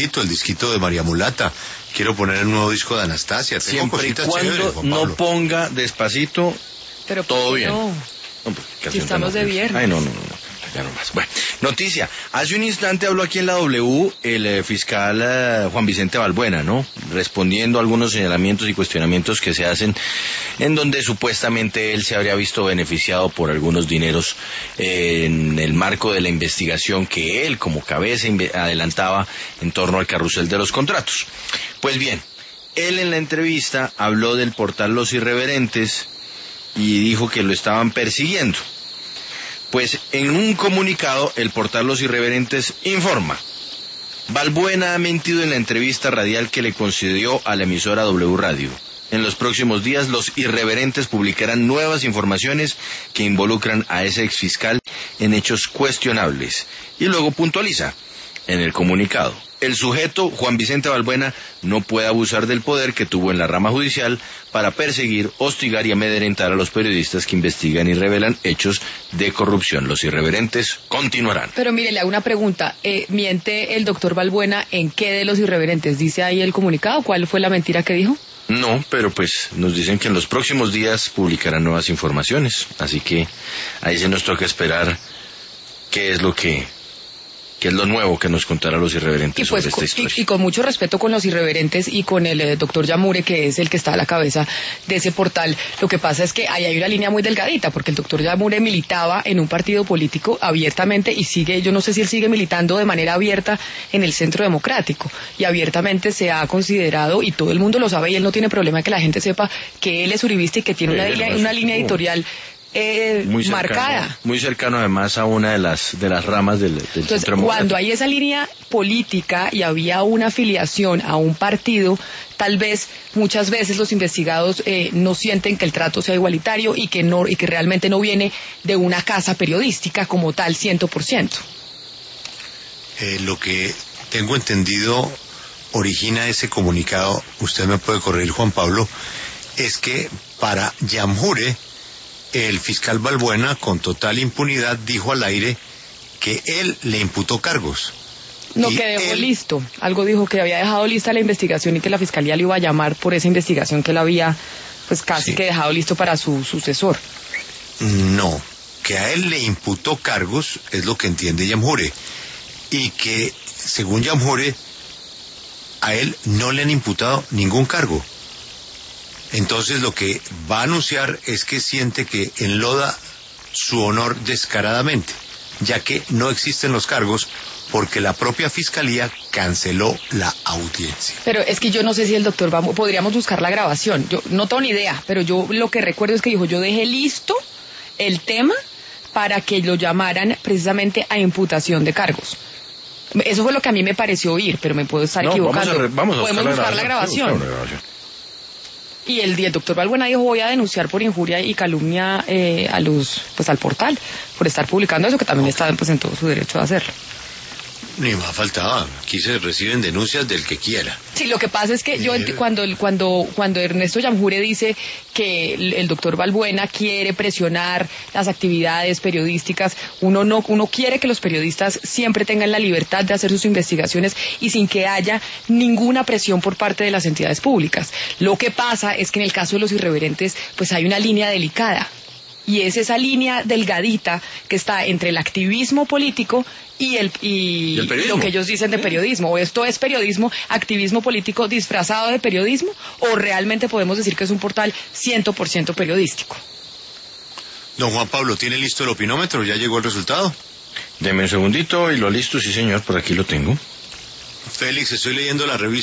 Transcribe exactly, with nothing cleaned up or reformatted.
Despacito, el disquito de María Mulata. Quiero poner el nuevo disco de Anastasia. Tengo Siempre y cositas cuando chéveres, Juan no Pablo. ponga Despacito, Pero todo ¿por qué bien. no? No, pues, ¿qué Si hacen estamos tan de obvios? viernes. Ay, no, no, no. Ya no más. Bueno, noticia. Hace un instante habló aquí en la W el eh, fiscal eh, Juan Vicente Balbuena, ¿no? Respondiendo a algunos señalamientos y cuestionamientos que se hacen en donde supuestamente él se habría visto beneficiado por algunos dineros eh, en el marco de la investigación que él como cabeza inve- adelantaba en torno al carrusel de los contratos. Pues bien, él en la entrevista habló del portal Los Irreverentes y dijo que lo estaban persiguiendo. Pues en un comunicado, el portal Los Irreverentes informa: Balbuena ha mentido en la entrevista radial que le concedió a la emisora W Radio. En los próximos días, Los Irreverentes publicarán nuevas informaciones que involucran a ese exfiscal en hechos cuestionables. Y luego puntualiza en el comunicado: el sujeto, Juan Vicente Balbuena, no puede abusar del poder que tuvo en la rama judicial para perseguir, hostigar y amedrentar a los periodistas que investigan y revelan hechos de corrupción. Los Irreverentes continuarán. Pero mire, le hago una pregunta. Eh, ¿Miente el doctor Balbuena en qué de Los Irreverentes? ¿Dice ahí el comunicado? ¿Cuál fue la mentira que dijo? No, pero pues nos dicen que en los próximos días publicarán nuevas informaciones. Así que ahí se nos toca esperar qué es lo que... que es lo nuevo que nos contará Los Irreverentes Y, pues, sobre esta con, historia. y, y con mucho respeto con Los Irreverentes y con el eh, doctor Yamure, que es el que está a la cabeza de ese portal. Lo que pasa es que ahí hay una línea muy delgadita, porque el doctor Yamure militaba en un partido político abiertamente y sigue, yo no sé si él sigue militando de manera abierta en el Centro Democrático, y abiertamente se ha considerado, y todo el mundo lo sabe, y él no tiene problema que la gente sepa que él es uribista y que tiene una, Sí, línea, no, una sí, línea no. editorial Eh, muy cercano, marcada. muy cercano además a una de las de las ramas del, del Entonces, Centro cuando Democrático. hay esa línea política y había una afiliación a un partido, tal vez muchas veces los investigados eh, no sienten que el trato sea igualitario y que no y que realmente no viene de una casa periodística como tal, ciento por ciento. Eh, lo que tengo entendido origina ese comunicado, usted me puede corregir, Juan Pablo, es que para Yamure, el fiscal Balbuena, con total impunidad, dijo al aire que él le imputó cargos. No, Y que dejó él- listo. Algo dijo que había dejado lista la investigación y que la fiscalía le iba a llamar por esa investigación que él había, pues casi Sí. que dejado listo para su sucesor. No, que a él le imputó cargos, es lo que entiende Yamure, y que, según Yamure, a él no le han imputado ningún cargo. Entonces lo que va a anunciar es que siente que enloda su honor descaradamente, ya que no existen los cargos porque la propia fiscalía canceló la audiencia. Pero es que yo no sé si el doctor va, podríamos buscar la grabación. Yo no tengo ni idea, pero yo lo que recuerdo es que dijo, yo dejé listo el tema para que lo llamaran precisamente a imputación de cargos. Eso fue lo que a mí me pareció oír, pero me puedo estar No, equivocando. vamos a, re- vamos a Podemos buscar la grabación. Sí, buscar la grabación. Y el, y el doctor Balbuena dijo, voy a denunciar por injuria y calumnia eh, a los, pues al portal, por estar publicando eso, que también está pues en todo su derecho de hacerlo. Ni más faltaba, aquí se reciben denuncias del que quiera. Sí, lo que pasa es que yo ent- cuando cuando cuando Ernesto Yamure dice que el, el doctor Balbuena quiere presionar las actividades periodísticas, uno no uno quiere que los periodistas siempre tengan la libertad de hacer sus investigaciones y sin que haya ninguna presión por parte de las entidades públicas. Lo que pasa es que en el caso de Los Irreverentes, pues hay una línea delicada. Y es esa línea delgadita que está entre el activismo político y el y, ¿Y el periodismo? lo que ellos dicen de periodismo. O esto es periodismo, activismo político disfrazado de periodismo, o realmente podemos decir que es un portal cien por ciento periodístico. Don Juan Pablo, ¿tiene listo el opinómetro? ¿Ya llegó el resultado? Deme un segundito y lo listo, sí señor, por aquí lo tengo. Félix, estoy leyendo la revista.